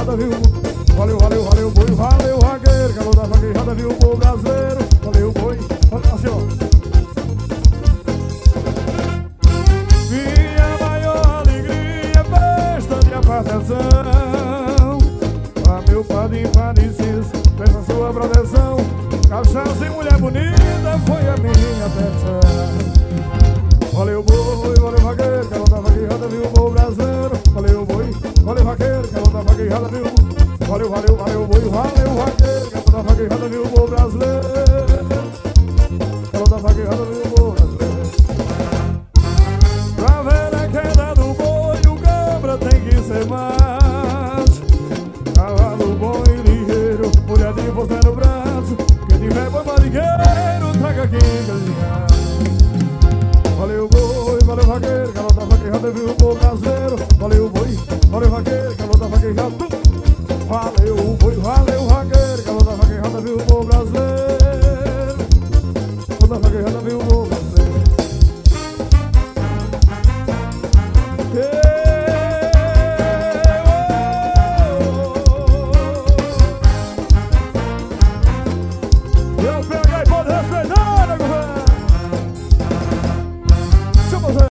vaquejada, viu? Valeu, valeu, valeu, boi, valeu, vaqueiro. Calor da vaquejada, viu, povo brasileiro. Valeu, boi, valeu, assim, ó. Minha maior alegria, festa de apartação. A meu padrinho parecido, peça sua proteção. Cachaça e mulher bonita foi a minha atenção. Valeu, boi, valeu, vaqueiro, calor da vaquejada, viu, povo brasileiro. Valeu, boi, valeu, vaqueiro, calor da vaquejada, viu. Valeu, valeu, valeu, boi, valeu, vaqueiro, calor da vaquejada, viu, povo brasileiro. Calor da vaquejada, viu, povo brasileiro. Pra ver a queda do boi, o cabra tem que ser macho. Cavalo bom e ligeiro, mulher de força no braço. Quem tiver boi madrigueiro, traga aqui.